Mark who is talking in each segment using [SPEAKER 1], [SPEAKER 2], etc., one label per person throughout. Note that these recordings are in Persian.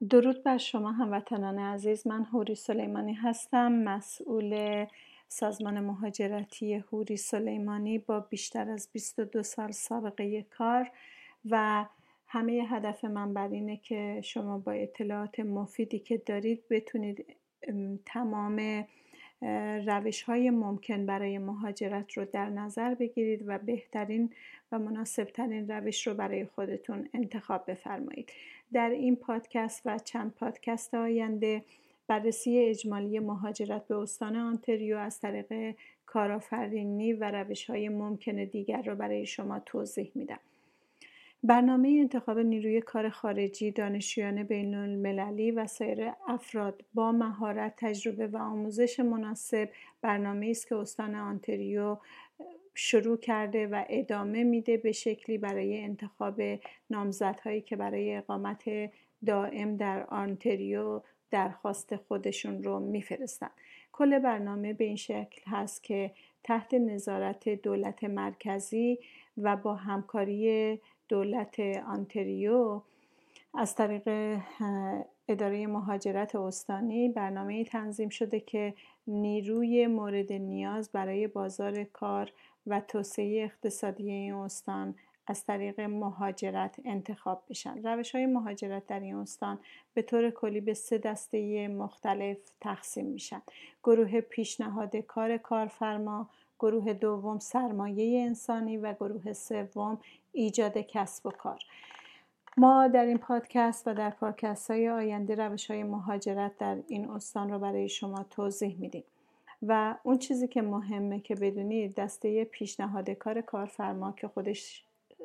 [SPEAKER 1] درود بر شما هموطنان عزیز. من هوری سلیمانی هستم، مسئول سازمان مهاجرتی هوری سلیمانی با بیشتر از 22 سال سابقه کار و همه هدف من بر اینه که شما با اطلاعات مفیدی که دارید بتونید تمام روش‌های ممکن برای مهاجرت رو در نظر بگیرید و بهترین و مناسبترین روش رو برای خودتون انتخاب بفرمایید. در این پادکست و چند پادکست آینده بررسی اجمالی مهاجرت به استان آنتریو از طریق کارآفرینی و روش‌های ممکن دیگر رو برای شما توضیح میدم. برنامه انتخاب نیروی کار خارجی، دانشجویان بین‌المللی و سایر افراد با مهارت، تجربه و آموزش مناسب برنامه‌ای است که استان آنتریو شروع کرده و ادامه میده به شکلی برای انتخاب نامزدهایی که برای اقامت دائم در آنتریو درخواست خودشون رو میفرستن. کل برنامه به این شکل هست که تحت نظارت دولت مرکزی و با همکاری دولت آنتریو از طریق اداره مهاجرت استانی برنامه‌ای تنظیم شده که نیروی مورد نیاز برای بازار کار و توسعه اقتصادی این استان از طریق مهاجرت انتخاب بشن. روش‌های مهاجرت در این استان به طور کلی به 3 دسته مختلف تقسیم میشن. گروه پیشنهاد کار کارفرما، گروه دوم سرمایه انسانی و گروه سوم ایجاد کسب و کار. ما در این پادکست و در پادکست‌های آینده روش‌های مهاجرت در این استان رو برای شما توضیح میدیم و اون چیزی که مهمه که بدونید دسته پیشنهاد کار کارفرما که خودش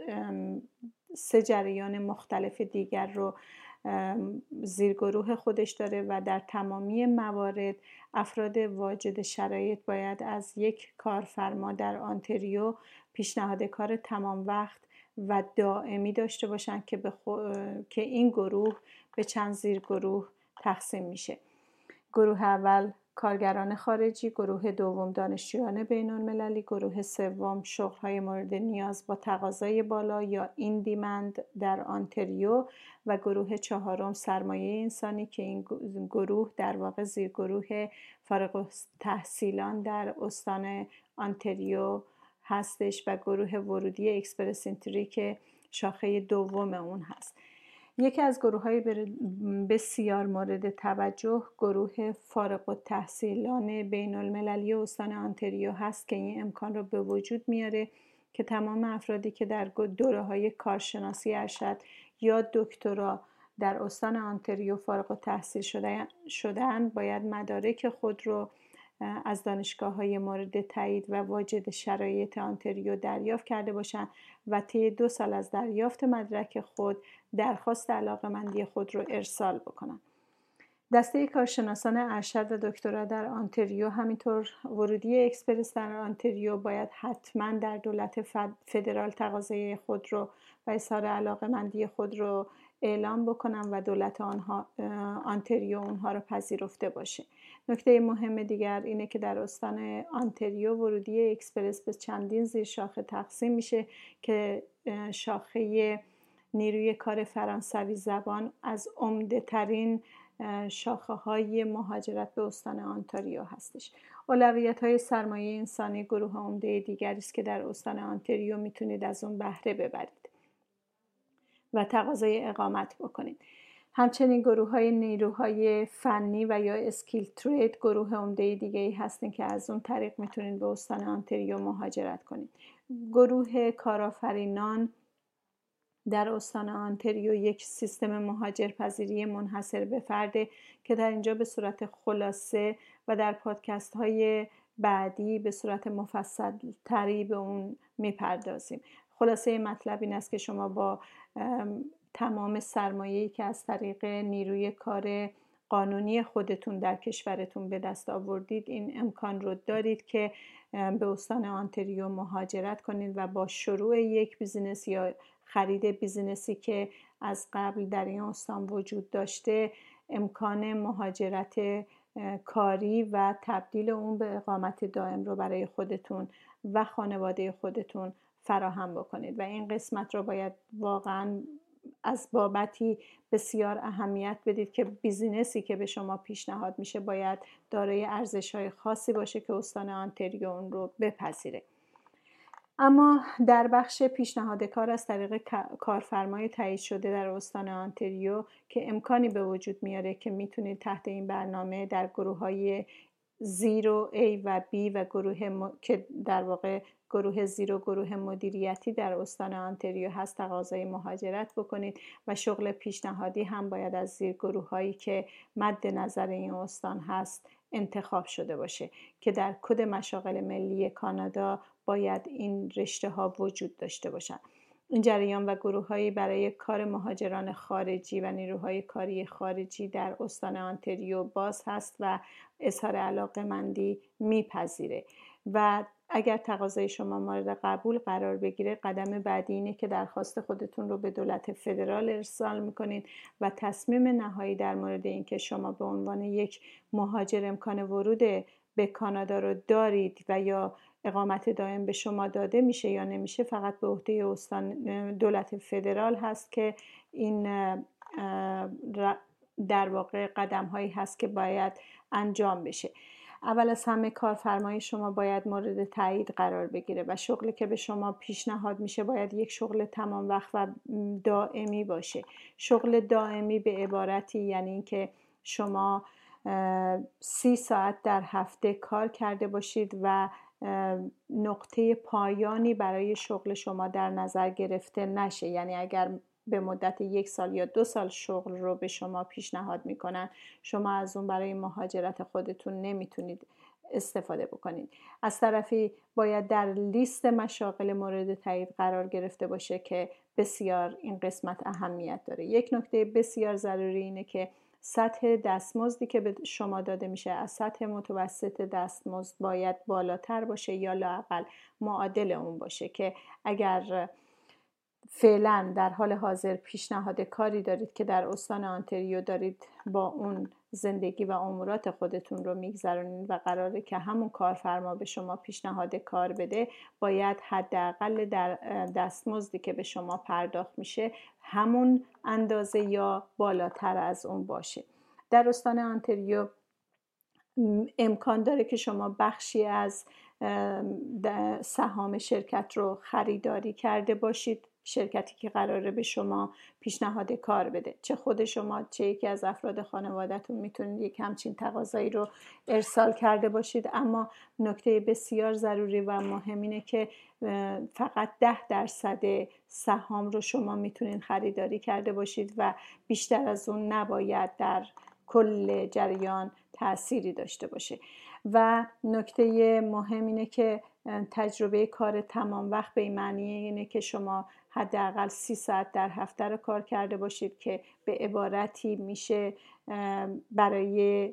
[SPEAKER 1] 3 جریان مختلف دیگر رو زیرگروه خودش داره و در تمامی موارد افراد واجد شرایط باید از یک کارفرما در آنتریو پیشنهاد کار تمام وقت و دائمی داشته باشن که این گروه به چند زیرگروه تقسیم میشه. گروه اول کارگران خارجی، گروه دوم دانشجویان بین‌المللی، گروه سوم شغل‌های مورد نیاز با تقاضای بالا یا این دیمند در آنتریو و گروه چهارم سرمایه انسانی که این گروه در واقع زیرگروه فارغ التحصیلان در استان آنتریو هستش و گروه ورودی اکسپرس انتری که شاخه دوم اون هست. یکی از گروه‌های بسیار مورد توجه گروه فارغ التحصیلان بین‌المللی استان آنتریو هست که این امکان رو به وجود میاره که تمام افرادی که در دوره‌های کارشناسی ارشد یا دکترا در استان آنتریو فارغ التحصیل شدن باید مدارک خود رو از دانشگاه‌های مورد تایید و واجد شرایط آنتریو دریافت کرده باشند و طی 2 سال از دریافت مدرک خود درخواست علاقه‌مندی خود رو ارسال بکنند. دسته کارشناسان ارشد و دکترا در آنتریو همینطور ورودی اکسپرس در آنتریو باید حتما در دولت فدرال تقاضای خود رو و اظهار علاقه‌مندی خود رو اعلام بکنن و دولت آنتریو اونها رو پذیرفته باشه. نکته مهم دیگر اینه که در استان آنتریو ورودی اکسپرس به چندین زیر شاخه تقسیم میشه که شاخه نیروی کار فرانسوی زبان از عمده ترین شاخه های مهاجرت به استان آنتریو هستش. اولویت های سرمایه انسانی گروه عمده دیگری است که در استان آنتریو میتونید از اون بهره ببرید و تقاضای اقامت بکنید. همچنین گروه های نیروهای فنی و یا اسکیل ترید گروه عمده دیگری هستن که از اون طریق میتونید به استان آنتریو مهاجرت کنید. گروه کارآفرینان در استان آنتریو یک سیستم مهاجرپذیری منحصر به فرده که در اینجا به صورت خلاصه و در پادکست های بعدی به صورت مفصل تری به اون میپردازیم. خلاصه مطلب این است که شما با تمام سرمایه‌ای که از طریق نیروی کار قانونی خودتون در کشورتون به دست آوردید این امکان رو دارید که به استان آنتریو مهاجرت کنید و با شروع یک بیزینس یا خرید بیزینسی که از قبل در این استان وجود داشته امکان مهاجرت کاری و تبدیل اون به اقامت دائم رو برای خودتون و خانواده خودتون فراهم بکنید و این قسمت رو باید واقعا از بابتی بسیار اهمیت بدید که بیزینسی که به شما پیشنهاد میشه باید دارای ارزش‌های خاصی باشه که استان آنتریو اون رو بپذیره. اما در بخش پیشنهاد کار از طریق کارفرمای تایید شده در استان آنتریو که امکانی به وجود میاره که میتونید تحت این برنامه در گروه‌های 0A و B و که در واقع گروه 0 گروه مدیریتی در استان آنتریو هست تقاضای مهاجرت بکنید و شغل پیشنهادی هم باید از زیر گروه هایی که مد نظر این استان هست انتخاب شده باشه که در کد مشاغل ملی کانادا باید این رشته ها وجود داشته باشند. این جریان و گروه‌هایی برای کار مهاجران خارجی و نیروهای کاری خارجی در استان آنتریو باز هست و اظهار علاقه‌مندی میپذیره و اگر تقاضای شما مورد قبول قرار بگیره قدم بعدی اینه که درخواست خودتون رو به دولت فدرال ارسال میکنید و تصمیم نهایی در مورد اینکه شما به عنوان یک مهاجر امکان ورود به کانادا رو دارید و یا اقامت دائم به شما داده میشه یا نمیشه فقط به عهده دولت فدرال هست که این در واقع قدم هایی هست که باید انجام بشه. اول از همه کارفرمای شما باید مورد تایید قرار بگیره و شغلی که به شما پیشنهاد میشه باید یک شغل تمام وقت و دائمی باشه. شغل دائمی به عبارتی یعنی اینکه شما 30 ساعت در هفته کار کرده باشید و نقطه پایانی برای شغل شما در نظر گرفته نشه. یعنی اگر به مدت 1 سال یا 2 سال شغل رو به شما پیشنهاد میکنن شما از اون برای مهاجرت خودتون نمیتونید استفاده بکنید. از طرفی باید در لیست مشاغل مورد تایید قرار گرفته باشه که بسیار این قسمت اهمیت داره. یک نکته بسیار ضروری اینه که سطح دستمزدی که به شما داده میشه از سطح متوسط دستمزد باید بالاتر باشه یا لااقل معادل اون باشه که اگر فعلا در حال حاضر پیشنهاد کاری دارید که در استان آنتریو دارید با اون زندگی و امورات خودتون رو میگذرونید و قراره که همون کارفرما به شما پیشنهاد کار بده باید حداقل در دستمزدی که به شما پرداخت میشه همون اندازه یا بالاتر از اون باشه. در استان آنتریو امکان داره که شما بخشی از سهام شرکت رو خریداری کرده باشید، شرکتی که قراره به شما پیشنهاد کار بده. چه خود شما چه یکی از افراد خانواده‌تون میتونید یک همچین تقاضایی رو ارسال کرده باشید. اما نکته بسیار ضروری و مهم اینه که فقط 10% سهام رو شما میتونید خریداری کرده باشید و بیشتر از اون نباید در کل جریان تأثیری داشته باشه. و نکته مهم اینه که تجربه کار تمام وقت به این معنی اینه که شما حداقل 30 ساعت در هفته رو کار کرده باشید که به عبارتی میشه برای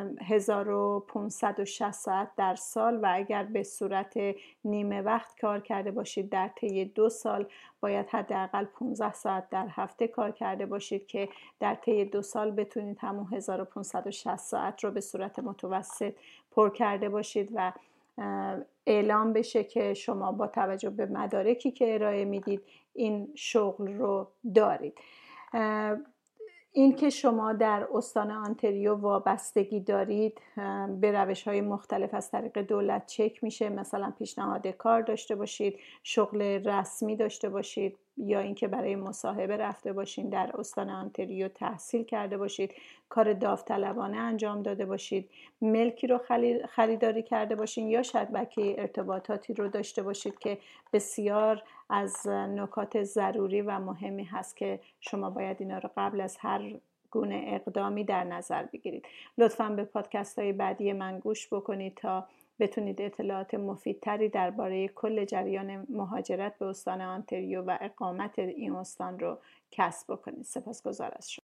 [SPEAKER 1] 1560 ساعت در سال و اگر به صورت نیمه وقت کار کرده باشید در طی 2 سال باید حداقل 15 ساعت در هفته کار کرده باشید که در طی 2 سال بتونید همون 1560 ساعت رو به صورت متوسط پر کرده باشید و اعلام بشه که شما با توجه به مدارکی که ارائه میدید این شغل رو دارید. این که شما در استان آنتریو وابستگی دارید به روش‌های مختلف از طریق دولت چک میشه. مثلا پیشنهاد کار داشته باشید، شغل رسمی داشته باشید یا اینکه برای مصاحبه رفته باشید در استان آنتریو، تحصیل کرده باشید، کار داوطلبانه انجام داده باشید، ملکی رو خریداری کرده باشید یا شبکه ارتباطاتی رو داشته باشید که بسیار از نکات ضروری و مهمی هست که شما باید اینا رو قبل از هر گونه اقدامی در نظر بگیرید. لطفاً به پادکست های بعدی من گوش بکنید تا بتونید اطلاعات مفیدتری درباره کل جریان مهاجرت به استان آنتریو و اقامت این استان رو کسب بکنید. سپاسگزار از شما.